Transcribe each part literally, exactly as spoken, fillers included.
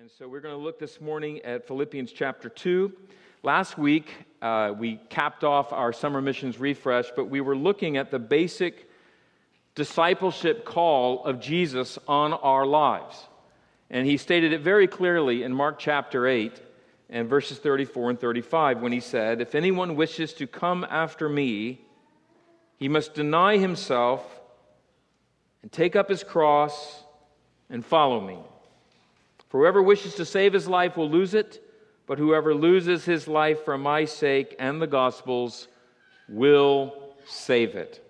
And so we're going to look this morning at Philippians chapter two. Last week, uh, we capped off our summer missions refresh, but we were looking at the basic discipleship call of Jesus on our lives. And he stated it very clearly in Mark chapter eight and verses thirty-four and thirty-five when he said, "If anyone wishes to come after me, he must deny himself and take up his cross and follow me. For whoever wishes to save his life will lose it, but whoever loses his life for my sake and the gospel's will save it."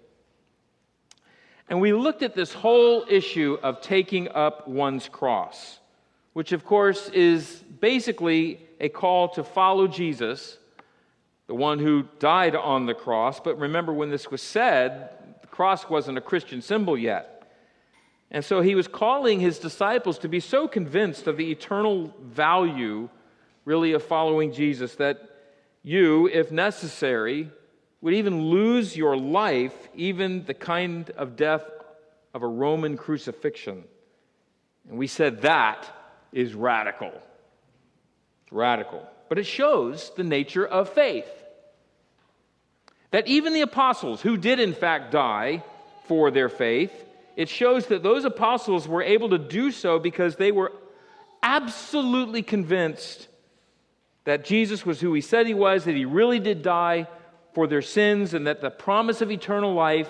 And we looked at this whole issue of taking up one's cross, which of course is basically a call to follow Jesus, the one who died on the cross. But remember, when this was said, the cross wasn't a Christian symbol yet. And so he was calling his disciples to be so convinced of the eternal value, really, of following Jesus that you, if necessary, would even lose your life, even the kind of death of a Roman crucifixion. And we said that is radical. Radical. But it shows the nature of faith. That even the apostles, who did in fact die for their faith, it shows that those apostles were able to do so because they were absolutely convinced that Jesus was who he said he was, that he really did die for their sins, and that the promise of eternal life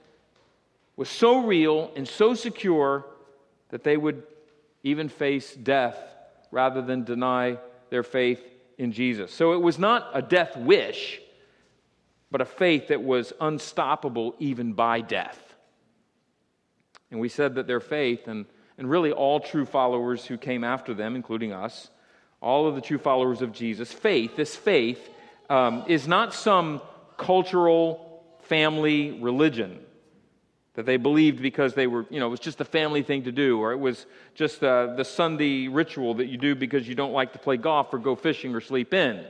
was so real and so secure that they would even face death rather than deny their faith in Jesus. So it was not a death wish, but a faith that was unstoppable even by death. And we said that their faith, and, and really all true followers who came after them, including us, all of the true followers of Jesus, faith, this faith, um, is not some cultural family religion that they believed because they were, you know, it was just a family thing to do, or it was just uh, the Sunday ritual that you do because you don't like to play golf or go fishing or sleep in.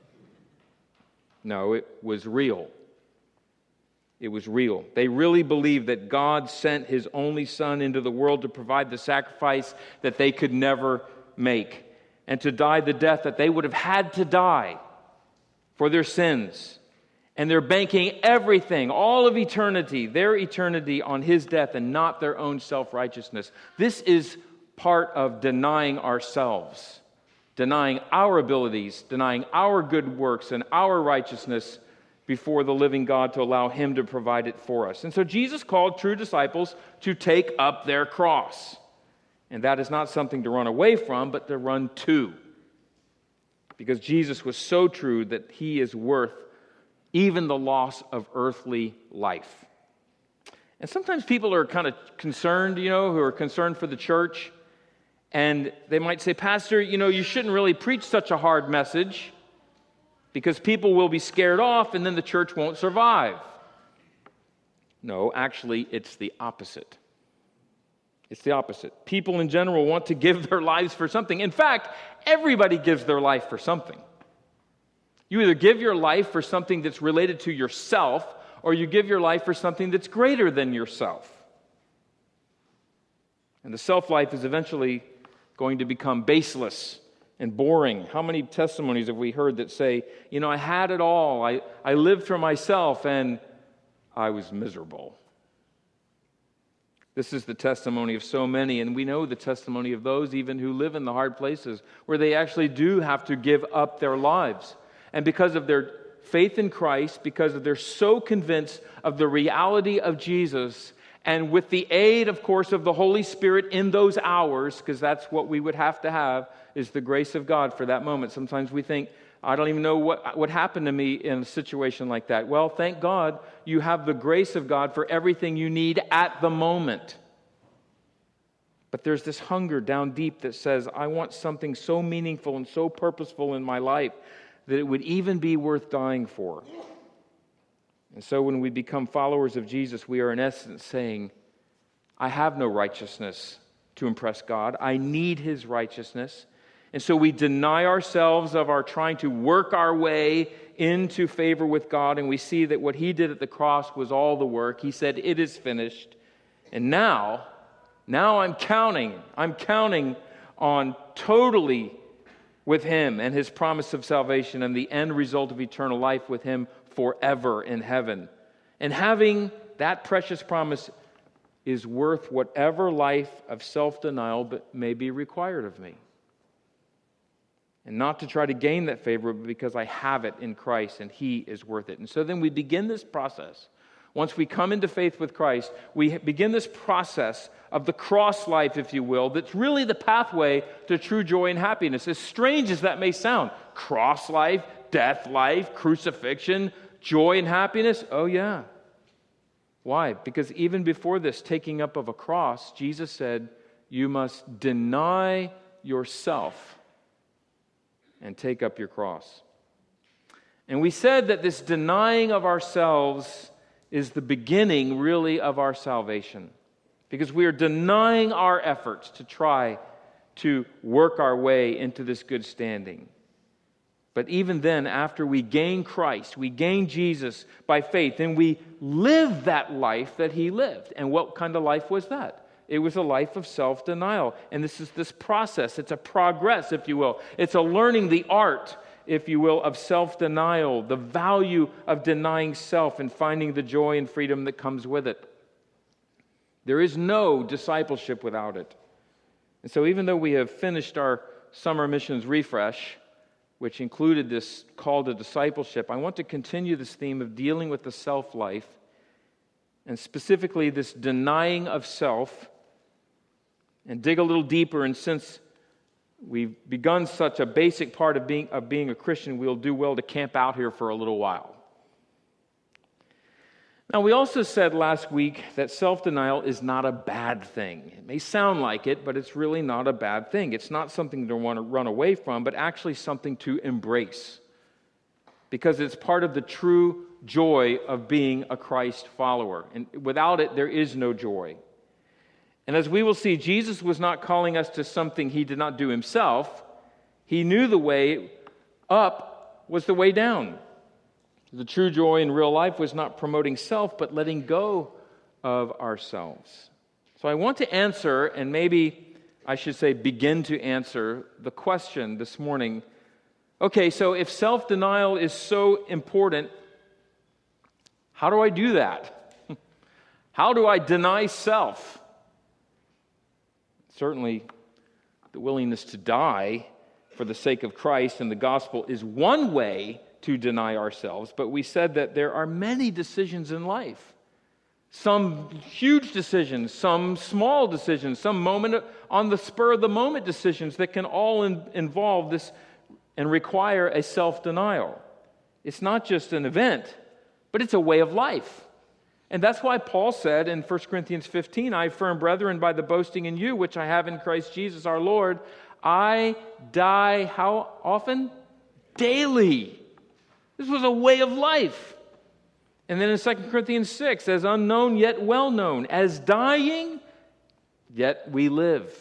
No, it was real. It was real. They really believed that God sent his only Son into the world to provide the sacrifice that they could never make, and to die the death that they would have had to die for their sins. And they're banking everything, all of eternity, their eternity, on his death and not their own self-righteousness. This is part of denying ourselves, denying our abilities, denying our good works and our righteousness before the living God to allow him to provide it for us. And so Jesus called true disciples to take up their cross. And that is not something to run away from, but to run to. Because Jesus was so true that he is worth even the loss of earthly life. And sometimes people are kind of concerned, you know, who are concerned for the church. And they might say, "Pastor, you know, you shouldn't really preach such a hard message, because people will be scared off and then the church won't survive." No, actually, it's the opposite. It's the opposite. People in general want to give their lives for something. In fact, everybody gives their life for something. You either give your life for something that's related to yourself, or you give your life for something that's greater than yourself. And the self-life is eventually going to become baseless and boring. How many testimonies have we heard that say, you know, I had it all. I, I lived for myself and I was miserable. This is the testimony of so many, and we know the testimony of those even who live in the hard places where they actually do have to give up their lives. And because of their faith in Christ, because of they're so convinced of the reality of Jesus, and with the aid, of course, of the Holy Spirit in those hours, because that's what we would have to have, is the grace of God for that moment. Sometimes we think, I don't even know what would happen to me in a situation like that. Well, thank God you have the grace of God for everything you need at the moment. But there's this hunger down deep that says, I want something so meaningful and so purposeful in my life that it would even be worth dying for. And so when we become followers of Jesus, we are in essence saying, I have no righteousness to impress God. I need his righteousness. And so we deny ourselves of our trying to work our way into favor with God, and we see that what he did at the cross was all the work. He said, it is finished. And now, now I'm counting. I'm counting on totally with Him and His promise of salvation and the end result of eternal life with Him forever in heaven. And having that precious promise is worth whatever life of self-denial may be required of me. And not to try to gain that favor, but because I have it in Christ and He is worth it. And so then we begin this process. Once we come into faith with Christ, we begin this process of the cross life, if you will, that's really the pathway to true joy and happiness. As strange as that may sound, cross life, death life, crucifixion, joy and happiness, oh yeah. Why? Because even before this taking up of a cross, Jesus said, you must deny yourself and take up your cross. And we said that this denying of ourselves is the beginning, really, of our salvation. Because we are denying our efforts to try to work our way into this good standing. But even then, after we gain Christ, we gain Jesus by faith, and we live that life that He lived. And what kind of life was that? It was a life of self-denial. And this is this process. It's a progress, if you will. It's a learning the art, if you will, of self-denial, the value of denying self and finding the joy and freedom that comes with it. There is no discipleship without it. And so even though we have finished our summer missions refresh, which included this call to discipleship, I want to continue this theme of dealing with the self-life, and specifically this denying of self, and dig a little deeper. And since we've begun such a basic part of being, of being a Christian, we'll do well to camp out here for a little while. Now, we also said last week that self-denial is not a bad thing. It may sound like it, but it's really not a bad thing. It's not something to want to run away from, but actually something to embrace, because it's part of the true joy of being a Christ follower. And without it, there is no joy. And as we will see, Jesus was not calling us to something He did not do Himself. He knew the way up was the way down. The true joy in real life was not promoting self, but letting go of ourselves. So I want to answer, and maybe I should say begin to answer, the question this morning. Okay, so if self-denial is so important, how do I do that? How do I deny self? Certainly, the willingness to die for the sake of Christ and the gospel is one way to deny ourselves, but we said that there are many decisions in life. Some huge decisions, some small decisions, some moment on the spur of the moment decisions that can all in, involve this and require a self-denial. It's not just an event, but it's a way of life. And that's why Paul said in First Corinthians fifteen, I affirm, brethren, by the boasting in you, which I have in Christ Jesus our Lord, I die how often? Daily. This was a way of life. And then in Second Corinthians six, as unknown yet well known, as dying, yet we live.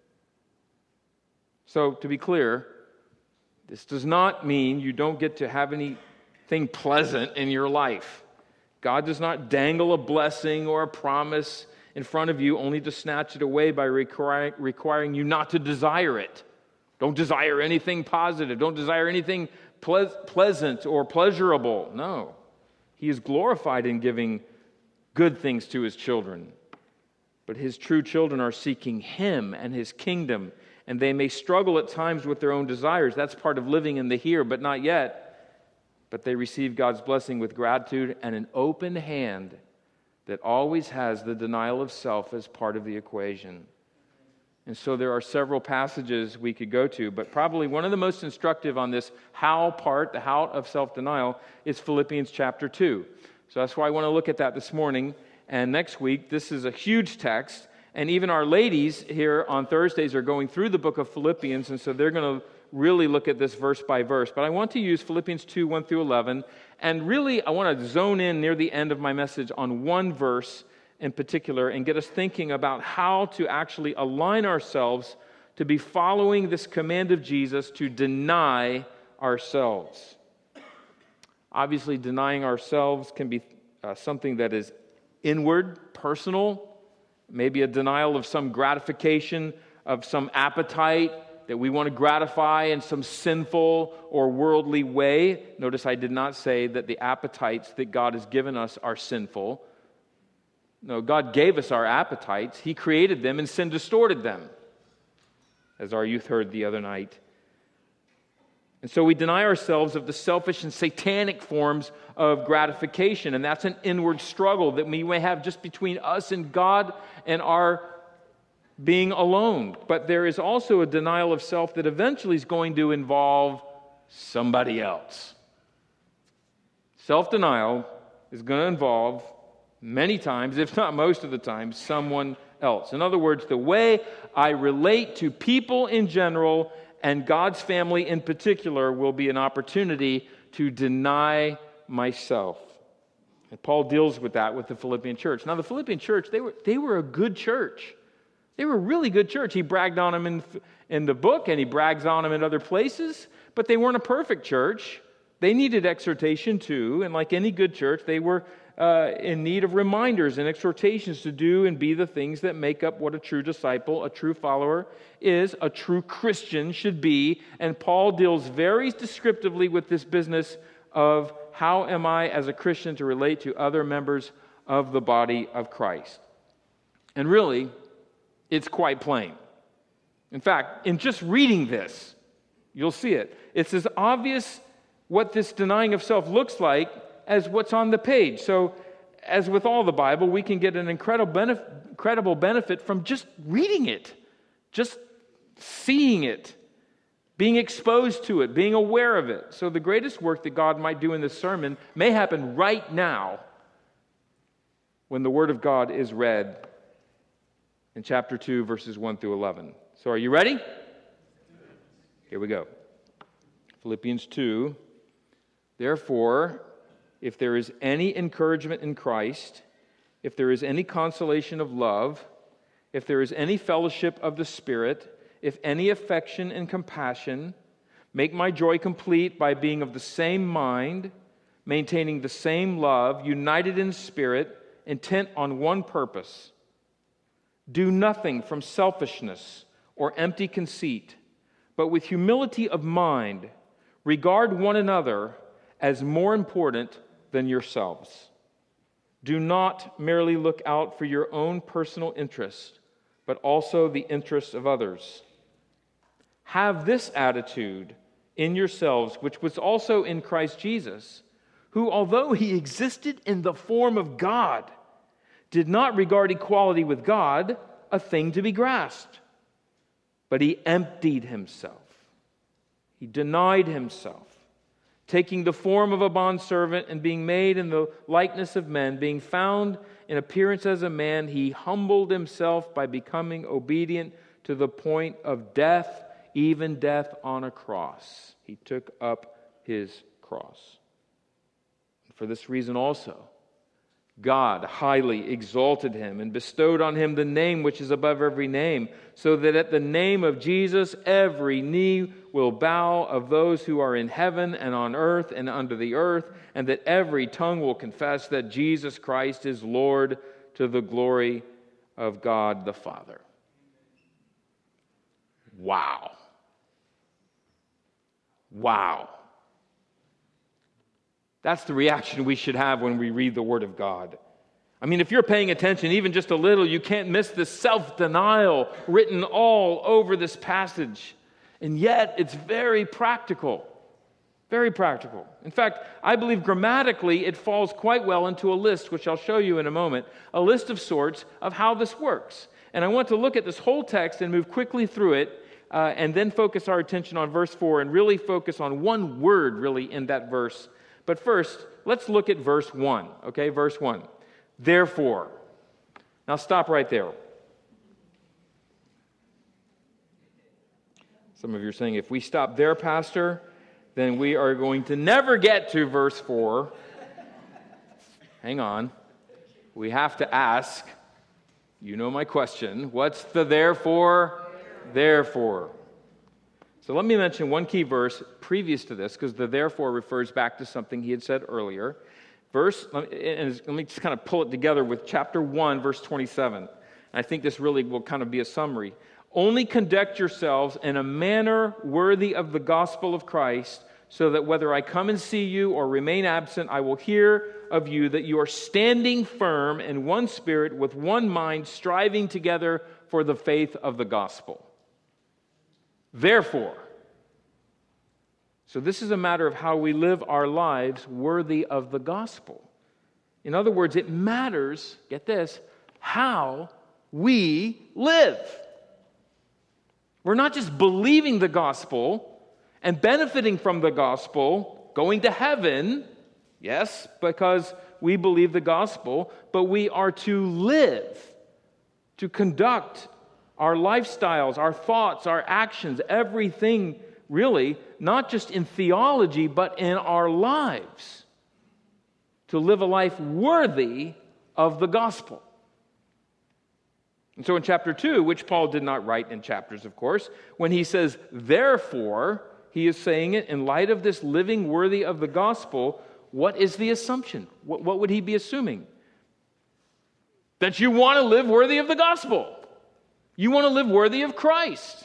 So to be clear, this does not mean you don't get to have anything pleasant in your life. God does not dangle a blessing or a promise in front of you only to snatch it away by requiring, requiring you not to desire it. Don't desire anything positive. Don't desire anything ple- pleasant or pleasurable. No. He is glorified in giving good things to His children. But His true children are seeking Him and His kingdom, and they may struggle at times with their own desires. That's part of living in the here, but not yet. But they receive God's blessing with gratitude and an open hand that always has the denial of self as part of the equation. And so there are several passages we could go to, but probably one of the most instructive on this how part, the how of self-denial, is Philippians chapter two. So that's why I want to look at that this morning. And next week, this is a huge text, and even our ladies here on Thursdays are going through the book of Philippians, and so they're going to really look at this verse by verse. But I want to use Philippians two, one through eleven, and really I want to zone in near the end of my message on one verse in particular and get us thinking about how to actually align ourselves to be following this command of Jesus to deny ourselves. Obviously, denying ourselves can be uh, something that is inward, personal, maybe a denial of some gratification, of some appetite, that we want to gratify in some sinful or worldly way. Notice I did not say that the appetites that God has given us are sinful. No, God gave us our appetites. He created them, and sin distorted them, as our youth heard the other night. And so we deny ourselves of the selfish and satanic forms of gratification, and that's an inward struggle that we may have just between us and God and our being alone. But there is also a denial of self that eventually is going to involve somebody else. Self-denial is going to involve many times, if not most of the time, someone else. In other words, the way I relate to people in general and God's family in particular will be an opportunity to deny myself. And Paul deals with that with the Philippian church. Now, the Philippian church, they were they were a good church. They were a really good church. He bragged on them in, in the book, and he brags on them in other places, but they weren't a perfect church. They needed exhortation too, and like any good church, they were uh, in need of reminders and exhortations to do and be the things that make up what a true disciple, a true follower is, a true Christian should be. And Paul deals very descriptively with this business of how am I as a Christian to relate to other members of the body of Christ. And really, it's quite plain. In fact, in just reading this, you'll see it. It's as obvious what this denying of self looks like as what's on the page. So, as with all the Bible, we can get an incredible benefit, incredible benefit from just reading it, just seeing it, being exposed to it, being aware of it. So the greatest work that God might do in this sermon may happen right now when the Word of God is read in chapter two, verses one through eleven. So are you ready? Here we go. Philippians two. Therefore, if there is any encouragement in Christ, if there is any consolation of love, if there is any fellowship of the Spirit, if any affection and compassion, make my joy complete by being of the same mind, maintaining the same love, united in spirit, intent on one purpose. Do nothing from selfishness or empty conceit, but with humility of mind, regard one another as more important than yourselves. Do not merely look out for your own personal interest, but also the interests of others. Have this attitude in yourselves, which was also in Christ Jesus, who, although he existed in the form of God, did not regard equality with God a thing to be grasped, but he emptied himself. He denied himself, taking the form of a bondservant and being made in the likeness of men, being found in appearance as a man, he humbled himself by becoming obedient to the point of death, even death on a cross. He took up his cross. For this reason also, God highly exalted him and bestowed on him the name which is above every name, so that at the name of Jesus every knee will bow, of those who are in heaven and on earth and under the earth, and that every tongue will confess that Jesus Christ is Lord, to the glory of God the Father. Wow. Wow. That's the reaction we should have when we read the Word of God. I mean, if you're paying attention even just a little, you can't miss the self-denial written all over this passage. And yet, it's very practical. Very practical. In fact, I believe grammatically it falls quite well into a list, which I'll show you in a moment, a list of sorts of how this works. And I want to look at this whole text and move quickly through it, uh, and then focus our attention on verse four and really focus on one word really in that verse. But first, let's look at verse one, okay? Verse one. Therefore. Now stop right there. Some of you are saying, if we stop there, Pastor, then we are going to never get to verse four. Hang on. We have to ask, you know my question, what's the therefore? Therefore. So let me mention one key verse previous to this, because the therefore refers back to something he had said earlier. Verse, and let me just kind of pull it together with chapter one, verse twenty-seven. And I think this really will kind of be a summary. Only conduct yourselves in a manner worthy of the gospel of Christ, so that whether I come and see you or remain absent, I will hear of you that you are standing firm in one spirit with one mind, striving together for the faith of the gospel. Therefore, so this is a matter of how we live our lives worthy of the gospel. In other words, it matters, get this, how we live. We're not just believing the gospel and benefiting from the gospel, going to heaven, yes, because we believe the gospel, but we are to live, to conduct our lifestyles, our thoughts, our actions, everything really, not just in theology, but in our lives, to live a life worthy of the gospel. And so in chapter two, which Paul did not write in chapters, of course, when he says, therefore, he is saying it in light of this living worthy of the gospel. What is the assumption? What, what would he be assuming? That you want to live worthy of the gospel. You want to live worthy of Christ.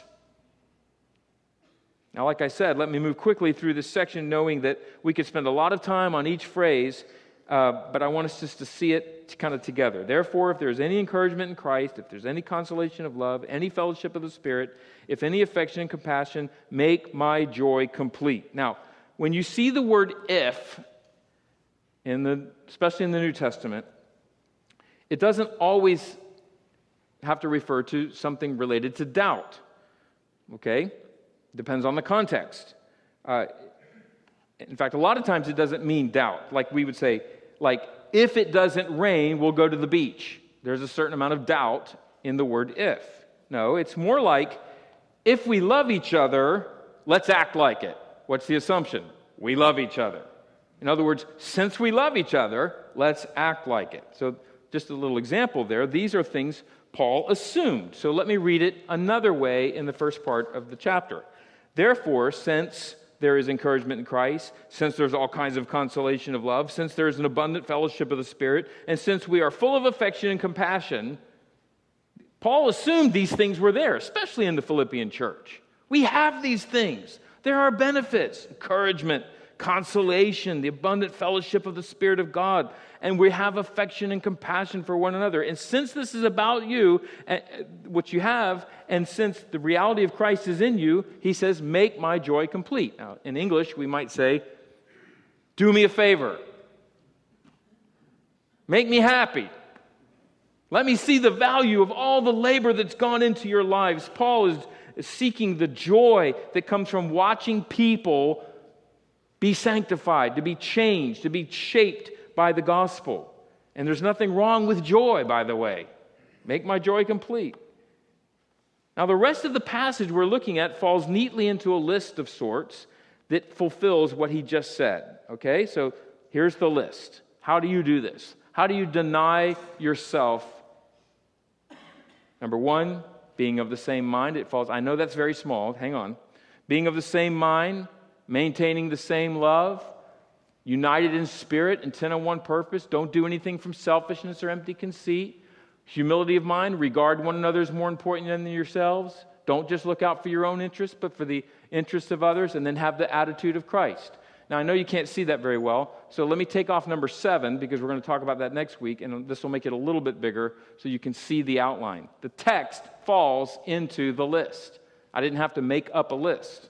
Now, like I said, let me move quickly through this section, knowing that we could spend a lot of time on each phrase, uh, but I want us just to see it kind of together. Therefore, if there's any encouragement in Christ, if there's any consolation of love, any fellowship of the Spirit, if any affection and compassion, make my joy complete. Now, when you see the word if, in the, especially in the New Testament, it doesn't always have to refer to something related to doubt. Okay? Depends on the context. Uh, in fact, a lot of times it doesn't mean doubt. Like we would say, like, if it doesn't rain, we'll go to the beach. There's a certain amount of doubt in the word if. No, it's more like, if we love each other, let's act like it. What's the assumption? We love each other. In other words, since we love each other, let's act like it. So just a little example there. These are things Paul assumed. So let me read it another way in the first part of the chapter. Therefore, since there is encouragement in Christ, since there's all kinds of consolation of love, since there is an abundant fellowship of the Spirit, and since we are full of affection and compassion, Paul assumed these things were there, especially in the Philippian church. We have these things. There are benefits, encouragement, consolation, the abundant fellowship of the Spirit of God, and we have affection and compassion for one another. And since this is about you, uh, what you have, and since the reality of Christ is in you, he says, make my joy complete. Now, in English, we might say, do me a favor. Make me happy. Let me see the value of all the labor that's gone into your lives. Paul is, is seeking the joy that comes from watching people be sanctified, to be changed, to be shaped by the gospel. And there's nothing wrong with joy, by the way. Make my joy complete. Now, the rest of the passage we're looking at falls neatly into a list of sorts that fulfills what he just said. Okay, so here's the list. How do you do this? How do you deny yourself? Number one, being of the same mind. It falls, I know that's very small. Hang on. Being of the same mind, maintaining the same love, united in spirit, intent on one purpose. Don't do anything from selfishness or empty conceit. Humility of mind, regard one another as more important than yourselves. Don't just look out for your own interests, but for the interests of others, and then have the attitude of Christ. Now, I know you can't see that very well, so let me take off number seven, because we're going to talk about that next week, and this will make it a little bit bigger so you can see the outline. The text falls into the list. I didn't have to make up a list.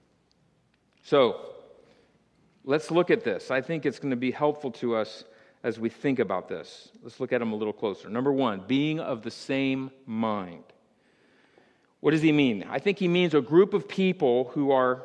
So, let's look at this. I think it's going to be helpful to us as we think about this. Let's look at them a little closer. Number one, being of the same mind. What does he mean? I think he means a group of people who are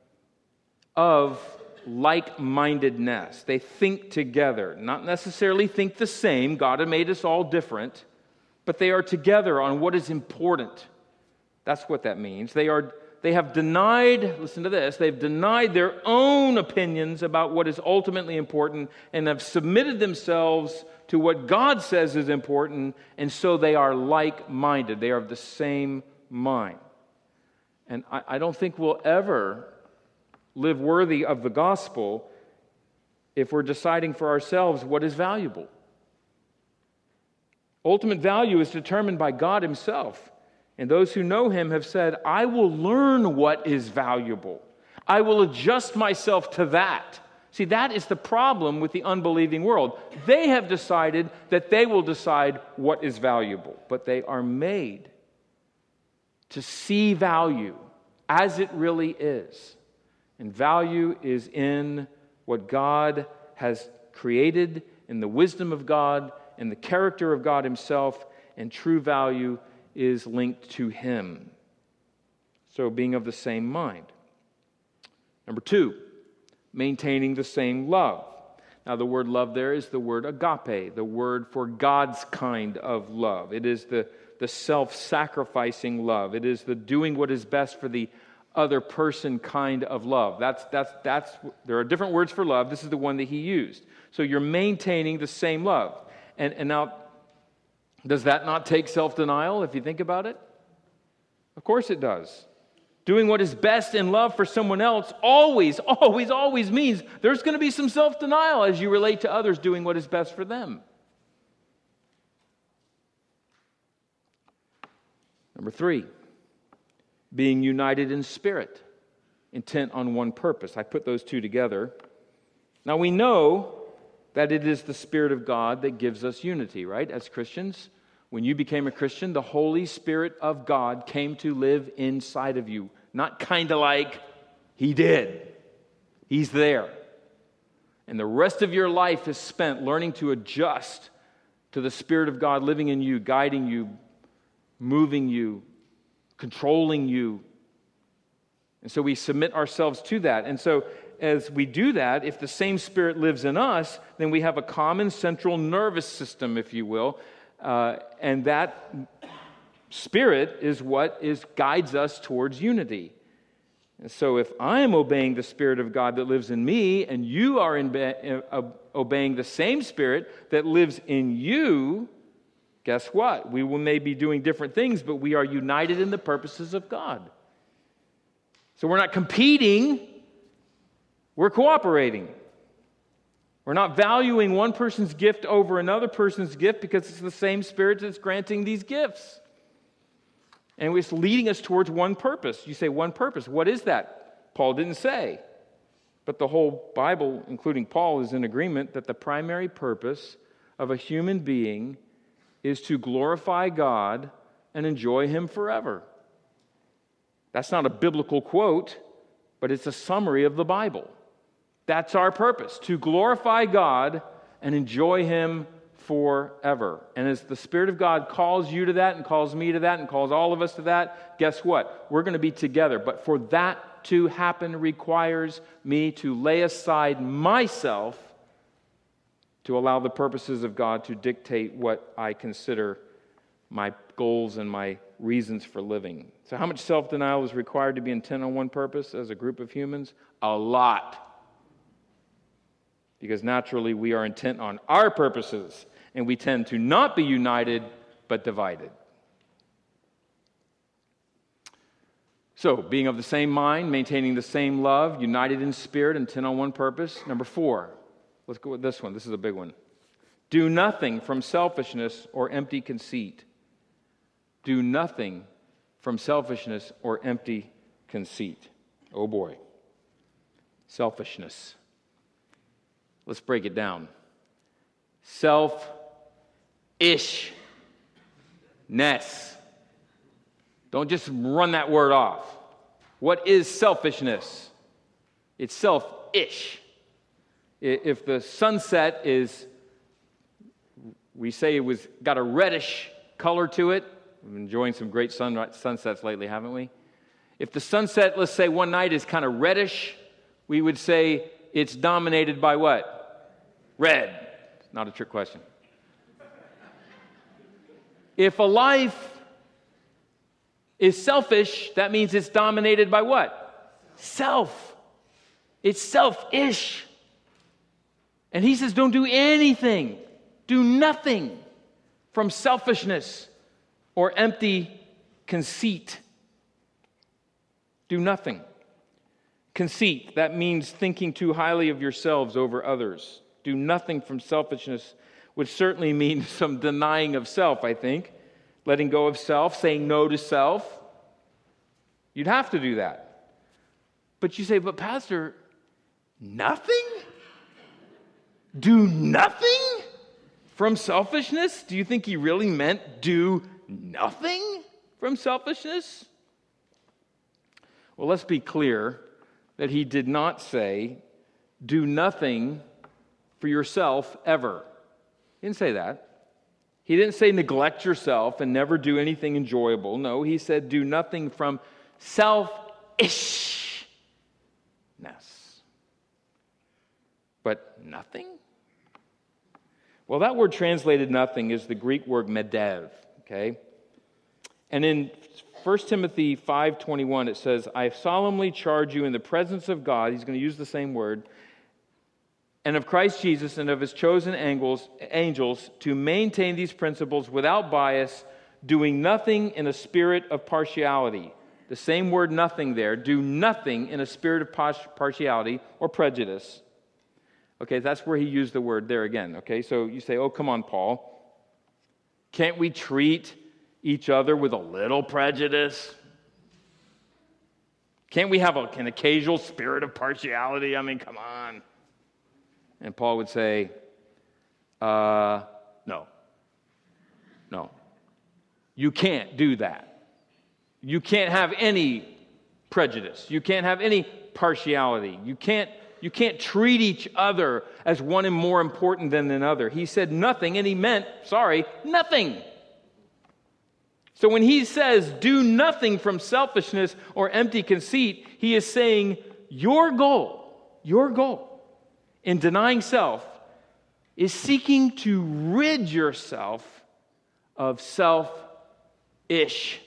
of like-mindedness. They think together, not necessarily think the same. God had made us all different, but they are together on what is important. That's what that means. They are They have denied, listen to this, they've denied their own opinions about what is ultimately important and have submitted themselves to what God says is important, and so they are like-minded. They are of the same mind. And I, I don't think we'll ever live worthy of the gospel if we're deciding for ourselves what is valuable. Ultimate value is determined by God himself. And those who know him have said, I will learn what is valuable. I will adjust myself to that. See, that is the problem with the unbelieving world. They have decided that they will decide what is valuable, but they are made to see value as it really is. And value is in what God has created, in the wisdom of God, in the character of God himself, and true value is linked to him. So being of the same mind. Number two, maintaining the same love. Now the word love there is the word agape, the word for God's kind of love. It is the, the self-sacrificing love. It is the doing what is best for the other person kind of love. That's, that's, that's, there are different words for love. This is the one that he used. So you're maintaining the same love. And, and now, does that not take self-denial if you think about it? Of course it does. Doing what is best in love for someone else always, always, always means there's going to be some self-denial as you relate to others doing what is best for them. Number three, being united in spirit, intent on one purpose. I put those two together. Now we know that it is the Spirit of God that gives us unity, right? As Christians, when you became a Christian, the Holy Spirit of God came to live inside of you. Not kind of like he did. He's there. And the rest of your life is spent learning to adjust to the Spirit of God living in you, guiding you, moving you, controlling you. And so we submit ourselves to that. And so as we do that, if the same Spirit lives in us, then we have a common central nervous system, if you will. Uh, and that Spirit is what is guides us towards unity. And so if I am obeying the Spirit of God that lives in me, and you are in be- uh, obeying the same Spirit that lives in you, guess what? We will may be doing different things, but we are united in the purposes of God. So we're not competing, we're cooperating. We're not valuing one person's gift over another person's gift because it's the same Spirit that's granting these gifts. And it's leading us towards one purpose. You say, one purpose. What is that? Paul didn't say. But the whole Bible, including Paul, is in agreement that the primary purpose of a human being is to glorify God and enjoy him forever. That's not a biblical quote, but it's a summary of the Bible. That's our purpose, to glorify God and enjoy him forever. And as the Spirit of God calls you to that and calls me to that and calls all of us to that, guess what? We're going to be together. But for that to happen requires me to lay aside myself to allow the purposes of God to dictate what I consider my goals and my reasons for living. So how much self-denial is required to be intent on one purpose as a group of humans? A lot. Because naturally we are intent on our purposes, and we tend to not be united, but divided. So, being of the same mind, maintaining the same love, united in spirit, intent on one purpose. Number four, let's go with this one. This is a big one. Do nothing from selfishness or empty conceit. Do nothing from selfishness or empty conceit. Oh boy. Selfishness. Let's break it down. Self-ish-ness. Don't just run that word off. What is selfishness? It's self-ish. If the sunset is, we say it was got a reddish color to it. We've been enjoying some great sun, sunsets lately, haven't we? If the sunset, let's say one night is kind of reddish, we would say it's dominated by what? Red. Not a trick question. If a life is selfish, that means it's dominated by what? Self. It's selfish. And he says, don't do anything. Do nothing from selfishness or empty conceit. Do nothing. Conceit, that means thinking too highly of yourselves over others. Do nothing from selfishness would certainly mean some denying of self, I think. letting go of self, saying no to self. You'd have to do that. But you say, but Pastor, nothing? Do nothing from selfishness? Do you think he really meant do nothing from selfishness? Well, let's be clear that he did not say, do nothing for yourself ever. He didn't say that. He didn't say neglect yourself and never do anything enjoyable. No, he said do nothing from selfishness. But nothing? Well, that word translated nothing is the Greek word medev, okay? And in First Timothy five twenty-one, it says, I solemnly charge you in the presence of God, he's going to use the same word, and of Christ Jesus and of his chosen angels, angels to maintain these principles without bias, doing nothing in a spirit of partiality. The same word nothing there, do nothing in a spirit of partiality or prejudice. Okay, that's where he used the word there again. Okay, so you say, oh, come on, Paul. Can't we treat each other with a little prejudice? Can't we have a, an occasional spirit of partiality? I mean, come on. And Paul would say, uh, no. No. You can't do that. You can't have any prejudice. You can't have any partiality. You can't You can't treat each other as one more important than another. He said nothing, and he meant, sorry, nothing. So when he says, do nothing from selfishness or empty conceit, he is saying, your goal, your goal in denying self is seeking to rid yourself of selfishness.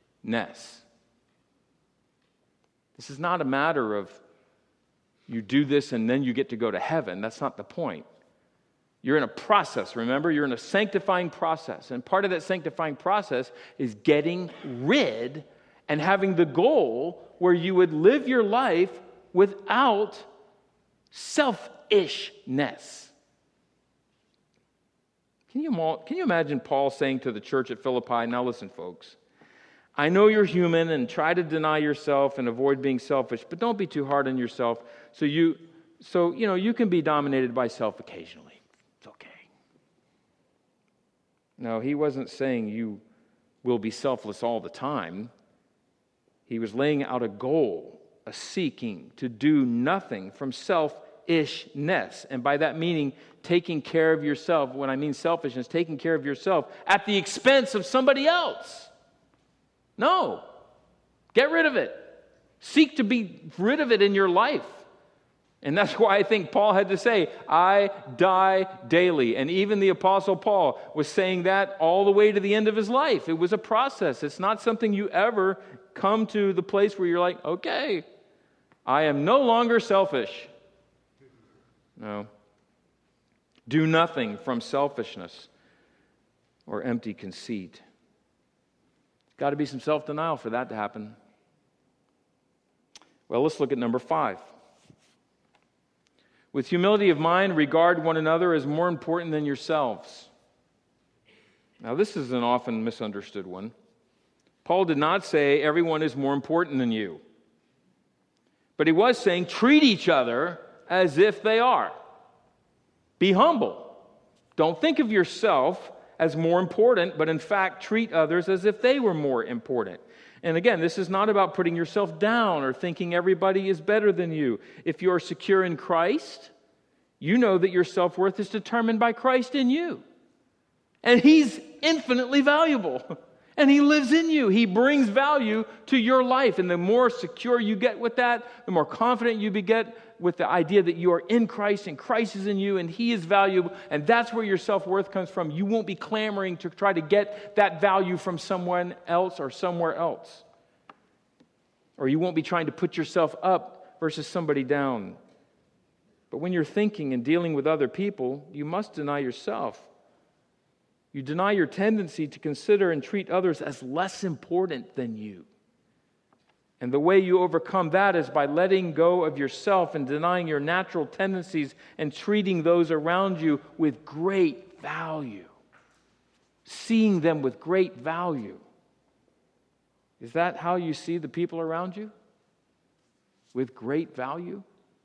This is not a matter of you do this and then you get to go to heaven. That's not the point. You're in a process, remember? You're in a sanctifying process. And part of that sanctifying process is getting rid and having the goal where you would live your life without selfishness. Can you, can you imagine Paul saying to the church at Philippi, now listen, folks, I know you're human and try to deny yourself and avoid being selfish, but don't be too hard on yourself. So you, so you know, you can be dominated by self occasionally. It's okay. No, he wasn't saying you will be selfless all the time. He was laying out a goal, a seeking to do nothing from selfishness, and by that meaning taking care of yourself. When I mean selfishness, taking care of yourself at the expense of somebody else. No. Get rid of it. Seek to be rid of it in your life. And that's why I think Paul had to say, I die daily. And even the Apostle Paul was saying that all the way to the end of his life. It was a process. It's not something you ever come to the place where you're like, okay, I am no longer selfish. No. Do nothing from selfishness or empty conceit. Got to be some self-denial for that to happen. Well, let's look at number five. With humility of mind, regard one another as more important than yourselves. Now, this is an often misunderstood one. Paul did not say everyone is more important than you. But he was saying treat each other as if they are. Be humble. Don't think of yourself as more important, but in fact treat others as if they were more important. And again, this is not about putting yourself down or thinking everybody is better than you. If you are secure in Christ, you know that your self-worth is determined by Christ in you. And He's infinitely valuable. And He lives in you. He brings value to your life. And the more secure you get with that, the more confident you get with the idea that you are in Christ and Christ is in you and He is valuable. And that's where your self-worth comes from. You won't be clamoring to try to get that value from someone else or somewhere else. Or you won't be trying to put yourself up versus somebody down. But when you're thinking and dealing with other people, you must deny yourself. You deny your tendency to consider and treat others as less important than you. And the way you overcome that is by letting go of yourself and denying your natural tendencies and treating those around you with great value. seeing them with great value. Is that how you see the people around you? With great value?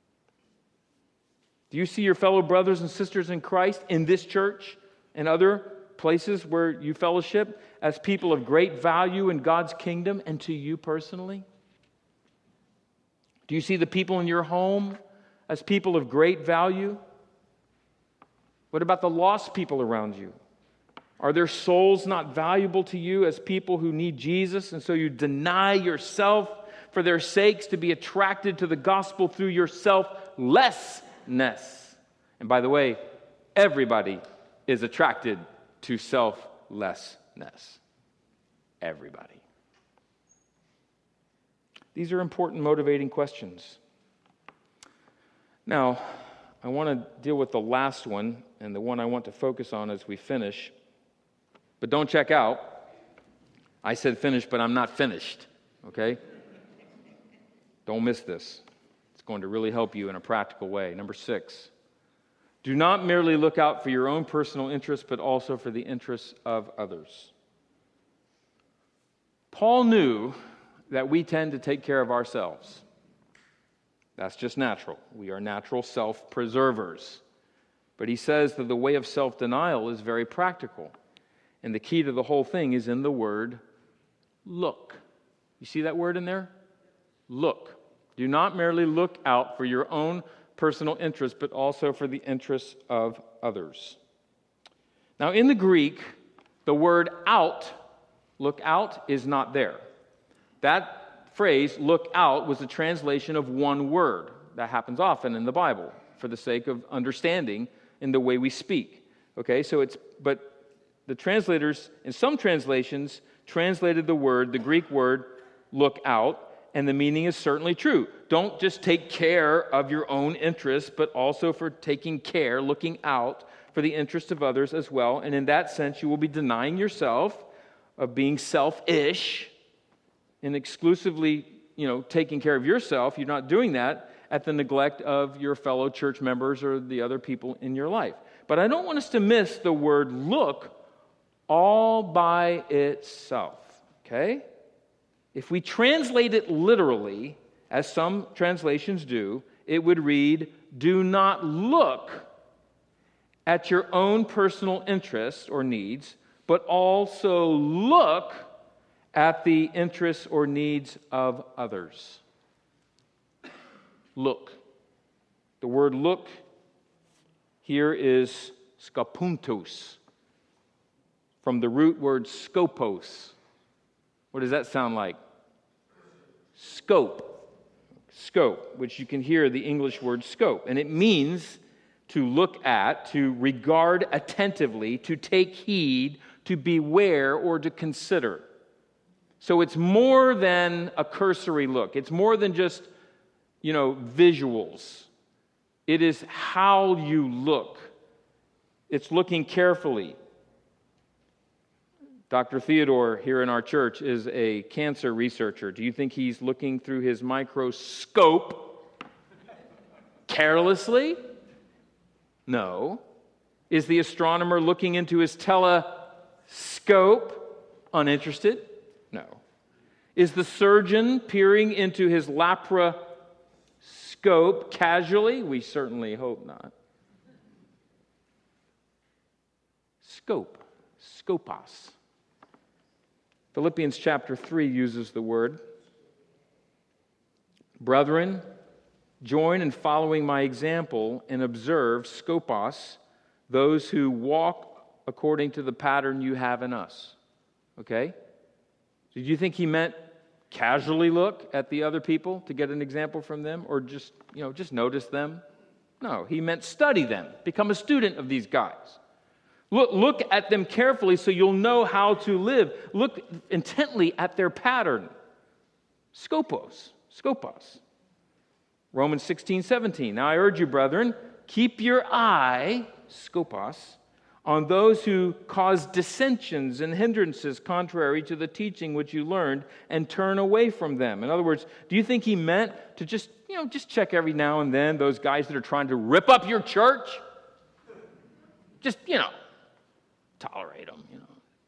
Do you see your fellow brothers and sisters in Christ in this church and other places where you fellowship as people of great value in God's kingdom and to you personally? Do you see the people in your home as people of great value? What about the lost people around you? Are their souls not valuable to you as people who need Jesus, and so you deny yourself for their sakes to be attracted to the gospel through your selflessness? And by the way, everybody is attracted to selflessness. Everybody. These are important motivating questions. Now, I want to deal with the last one, and the one I want to focus on as we finish. But don't check out. I said finish, but I'm not finished, okay? Don't miss this. It's going to really help you in a practical way. Number six, do not merely look out for your own personal interests, but also for the interests of others. Paul knew that we tend to take care of ourselves. That's just natural. We are natural self-preservers. But he says that the way of self-denial is very practical. And the key to the whole thing is in the word look. You see that word in there? Look. Do not merely look out for your own personal interests, but also for the interests of others. Now, in the Greek, the word out, look out, is not there. That phrase, look out, was a translation of one word. That happens often in the Bible for the sake of understanding in the way we speak. Okay, so it's, but the translators, in some translations, translated the word, the Greek word, look out, and the meaning is certainly true. Don't just take care of your own interests, but also for taking care, looking out for the interests of others as well. And in that sense, you will be denying yourself of being selfish and exclusively, you know, taking care of yourself. You're not doing that at the neglect of your fellow church members or the other people in your life. But I don't want us to miss the word look all by itself, okay? If we translate it literally, as some translations do, it would read, do not look at your own personal interests or needs, but also look at the interests or needs of others. Look. The word look here is skapuntos, from the root word skopos. What does that sound like? Scope. Scope, which you can hear the English word scope. And it means to look at, to regard attentively, to take heed, to beware, or to consider. So it's more than a cursory look. It's more than just, you know, visuals. It is how you look. It's looking carefully. Doctor Theodore here in our church is a cancer researcher. Do you think he's looking through his microscope carelessly? No. Is the astronomer looking into his telescope uninterested? No. Is the surgeon peering into his laparoscope casually? We certainly hope not. Scope. Skopos. Philippians chapter three uses the word. Brethren, join in following my example and observe, skopos, those who walk according to the pattern you have in us. Okay? Did you think he meant casually look at the other people to get an example from them, or just, you know, just notice them? No, he meant study them, become a student of these guys. Look, look at them carefully so you'll know how to live. Look intently at their pattern. Skopos, skopos. Romans sixteen, seventeen. Now I urge you, brethren, keep your eye, skopos, on those who cause dissensions and hindrances contrary to the teaching which you learned, and turn away from them. In other words, do you think he meant to just, you know, just check every now and then those guys that are trying to rip up your church? Just, you know, tolerate them, you know.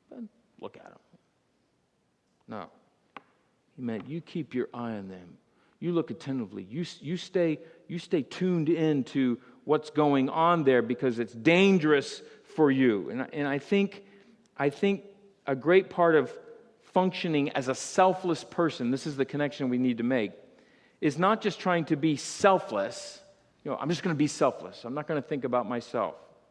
look at them. No. He meant you keep your eye on them. You look attentively. You, you, stay, you stay tuned in to what's going on there because it's dangerous for you. And, and I think, I think a great part of functioning as a selfless person, this is the connection we need to make, is not just trying to be selfless. You know, I'm just going to be selfless. I'm not going to think about myself.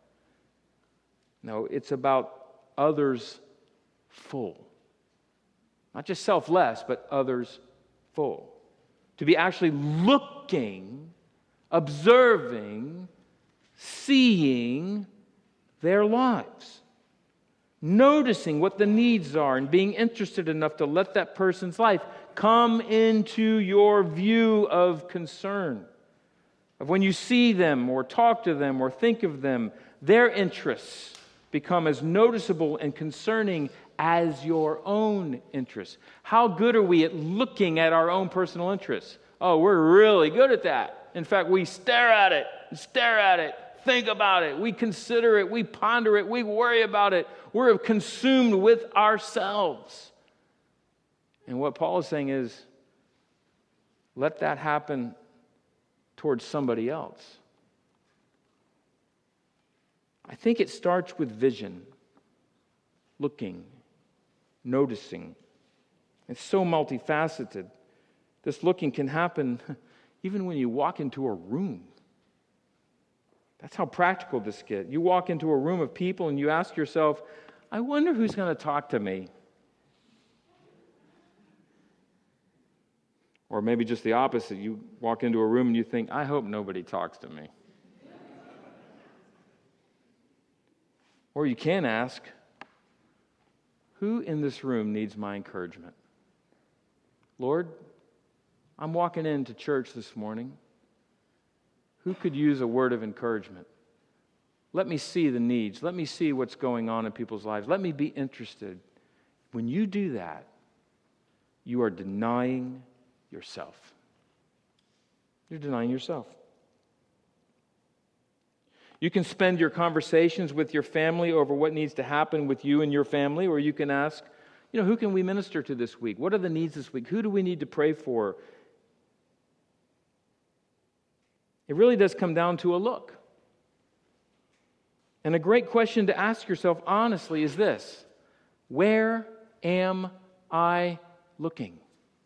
No, it's about others full. Not just selfless, but others full. To be actually looking, observing, seeing their lives. Noticing what the needs are and being interested enough to let that person's life come into your view of concern. Of when you see them or talk to them or think of them, their interests become as noticeable and concerning as your own interests. How good are we at looking at our own personal interests? Oh, we're really good at that. In fact, we stare at it, stare at it, think about it, we consider it, we ponder it, we worry about it. We're consumed with ourselves. And what Paul is saying is, let that happen towards somebody else. I think it starts with vision, looking, noticing. It's so multifaceted. This looking can happen even when you walk into a room. That's how practical this gets. You walk into a room of people and you ask yourself, I wonder who's going to talk to me. Or maybe just the opposite. You walk into a room and you think, I hope nobody talks to me. Or you can ask, who in this room needs my encouragement? Lord, I'm walking into church this morning. Who could use a word of encouragement? Let me see the needs. Let me see what's going on in people's lives. Let me be interested. When you do that, you are denying yourself. You're denying yourself. You can spend your conversations with your family over what needs to happen with you and your family, or you can ask, you know, who can we minister to this week? What are the needs this week? Who do we need to pray for? It really does come down to a look. And a great question to ask yourself honestly is this: where am I looking?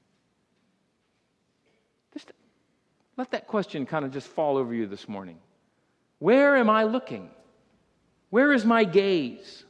Just let that question kind of just fall over you this morning. Where am I looking? Where is my gaze?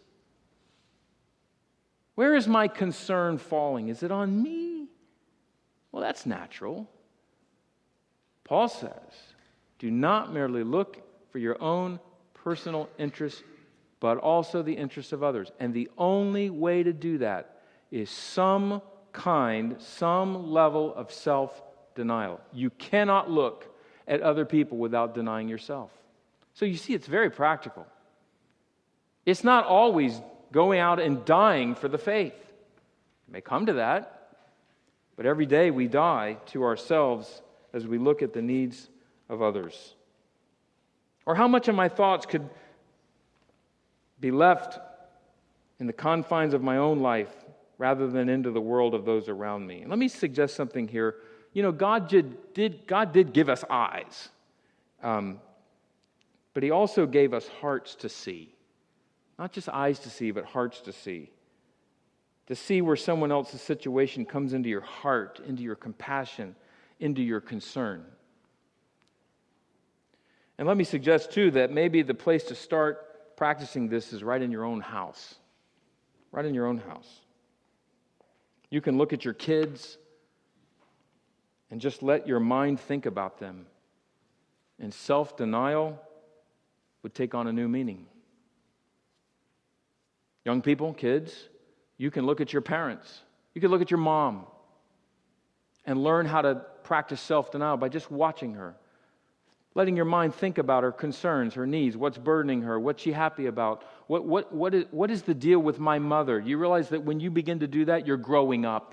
Where is my concern falling? Is it on me? Well, that's natural. Paul says, do not merely look for your own personal interests, but also the interests of others. And the only way to do that is some kind, some level of self-denial. You cannot look at other people without denying yourself. So you see, it's very practical. It's not always going out and dying for the faith. It may come to that, but every day we die to ourselves as we look at the needs of others. Or how much of my thoughts could be left in the confines of my own life rather than into the world of those around me. And let me suggest something here. You know, God did, did, God did give us eyes. Um, But he also gave us hearts to see. Not just eyes to see, but hearts to see. To see where someone else's situation comes into your heart, into your compassion, into your concern. And let me suggest, too, that maybe the place to start practicing this is right in your own house. Right in your own house. You can look at your kids and just let your mind think about them. And self-denial would take on a new meaning. Young people, kids, you can look at your parents. You can look at your mom and learn how to practice self-denial by just watching her. Letting your mind think about her concerns, her needs, what's burdening her, what's she happy about, what, what, what, is, what is the deal with my mother? You realize that when you begin to do that, you're growing up.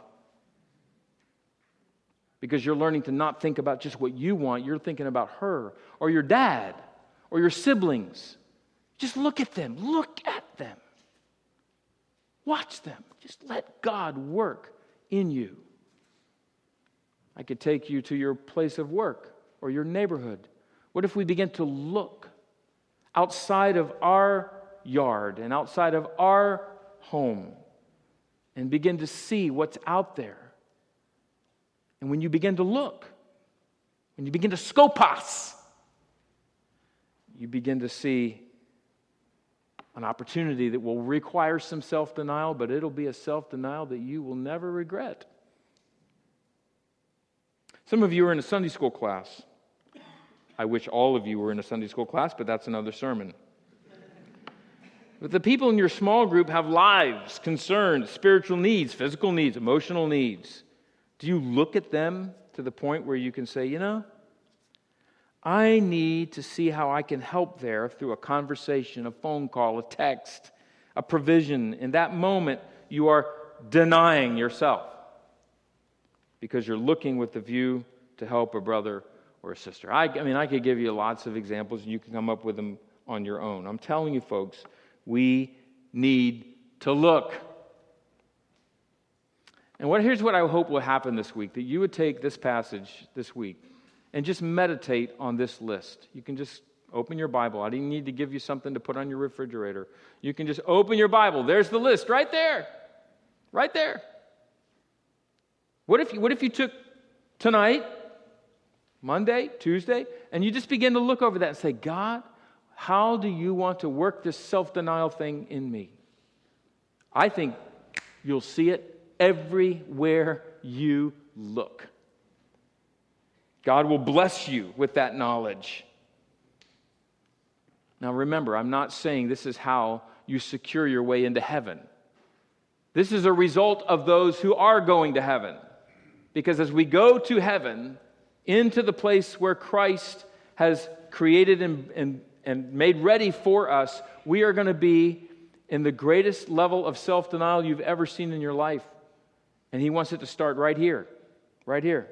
Because you're learning to not think about just what you want, you're thinking about her or your dad or your siblings. Just look at them. Look at them. Watch them. Just let God work in you. I could take you to your place of work or your neighborhood. What if we begin to look outside of our yard and outside of our home and begin to see what's out there? And when you begin to look, when you begin to scopus, you begin to see an opportunity that will require some self-denial, but it'll be a self-denial that you will never regret. Some of you are in a Sunday school class. I wish all of you were in a Sunday school class, but that's another sermon. But the people in your small group have lives, concerns, spiritual needs, physical needs, emotional needs. Do you look at them to the point where you can say, you know, I need to see how I can help there through a conversation, a phone call, a text, a provision. In that moment, you are denying yourself because you're looking with the view to help a brother or a sister. I, I mean, I could give you lots of examples, and you can come up with them on your own. I'm telling you, folks, we need to look. And what here's what I hope will happen this week, that you would take this passage this week and just meditate on this list. You can just open your Bible. I didn't need to give you something to put on your refrigerator. You can just open your Bible. There's the list right there. Right there. What if you, what if you took tonight, Monday, Tuesday, and you just begin to look over that and say, God, how do you want to work this self-denial thing in me? I think you'll see it everywhere you look. God will bless you with that knowledge. Now remember, I'm not saying this is how you secure your way into heaven. This is a result of those who are going to heaven. Because as we go to heaven, into the place where Christ has created and, and, and made ready for us, we are going to be in the greatest level of self-denial you've ever seen in your life. And He wants it to start right here. Right here.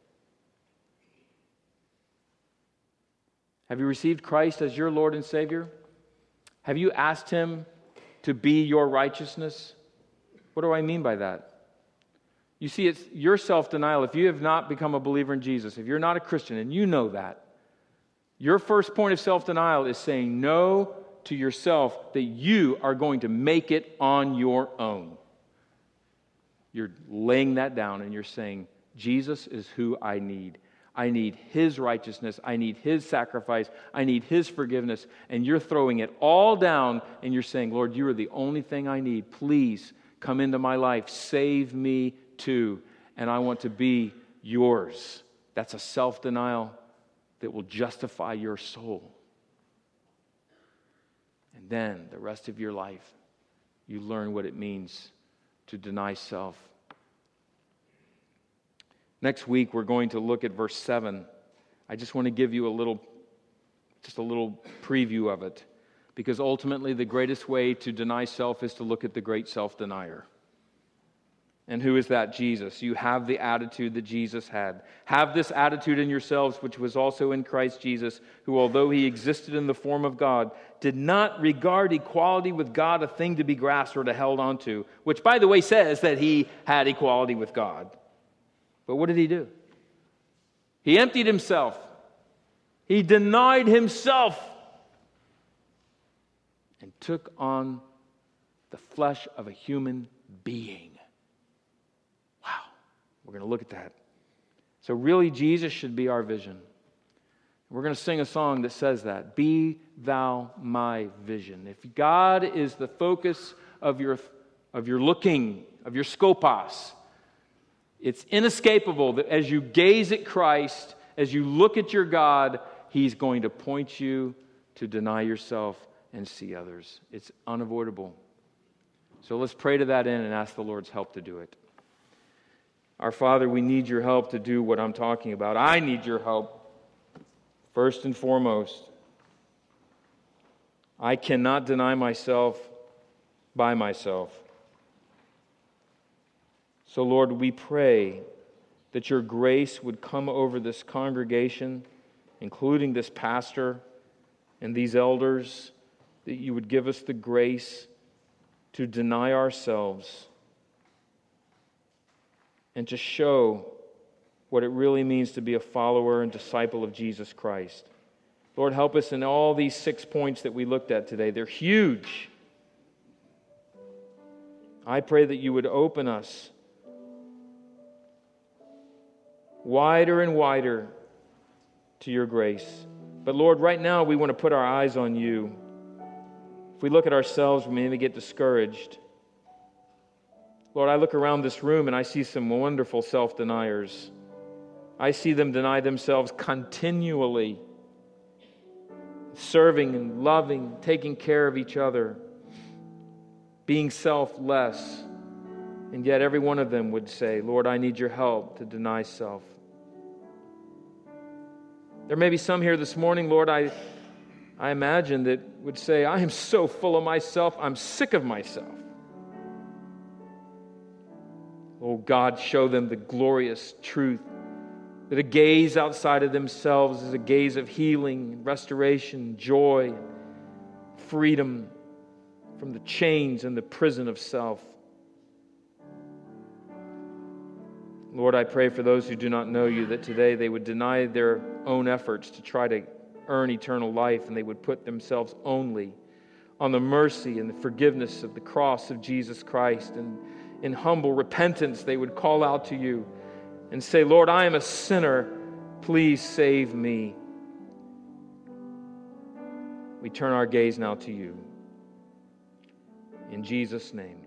Have you received Christ as your Lord and Savior? Have you asked Him to be your righteousness? What do I mean by that? You see, it's your self-denial. If you have not become a believer in Jesus, if you're not a Christian, and you know that, your first point of self-denial is saying no to yourself that you are going to make it on your own. You're laying that down and you're saying, Jesus is who I need. I need His righteousness. I need His sacrifice. I need His forgiveness. And you're throwing it all down and you're saying, Lord, you are the only thing I need. Please come into my life. Save me too. And I want to be yours. That's a self-denial that will justify your soul. And then the rest of your life, you learn what it means to deny self. Next week, we're going to look at verse seven. I just want to give you a little, just a little preview of it. Because ultimately, the greatest way to deny self is to look at the great self-denier. And who is that? Jesus. You have the attitude that Jesus had. Have this attitude in yourselves, which was also in Christ Jesus, who, although He existed in the form of God, did not regard equality with God a thing to be grasped or to held onto, which, by the way, says that He had equality with God. But what did He do? He emptied Himself. He denied Himself and took on the flesh of a human being. Wow. We're going to look at that. So really, Jesus should be our vision. We're going to sing a song that says that. Be thou my vision. If God is the focus of your, of your looking, of your scopus, it's inescapable that as you gaze at Christ, as you look at your God, He's going to point you to deny yourself and see others. It's unavoidable. So let's pray to that end and ask the Lord's help to do it. Our Father, we need your help to do what I'm talking about. I need your help, first and foremost. I cannot deny myself by myself. So, Lord, we pray that your grace would come over this congregation, including this pastor and these elders, that you would give us the grace to deny ourselves and to show what it really means to be a follower and disciple of Jesus Christ. Lord, help us in all these six points that we looked at today. They're huge. I pray that you would open us wider and wider to your grace. But Lord, right now we want to put our eyes on you. If we look at ourselves, we may get discouraged. Lord, I look around this room and I see some wonderful self-deniers. I see them deny themselves continually, serving and loving, taking care of each other, being selfless. And yet every one of them would say, Lord, I need your help to deny self. There may be some here this morning, Lord, I, I imagine, that would say, I am so full of myself, I'm sick of myself. Oh God, show them the glorious truth that a gaze outside of themselves is a gaze of healing, restoration, joy, freedom from the chains and the prison of self. Lord, I pray for those who do not know you that today they would deny their own efforts to try to earn eternal life, and they would put themselves only on the mercy and the forgiveness of the cross of Jesus Christ. And in humble repentance, they would call out to you and say, Lord, I am a sinner. Please save me. We turn our gaze now to you. In Jesus' name.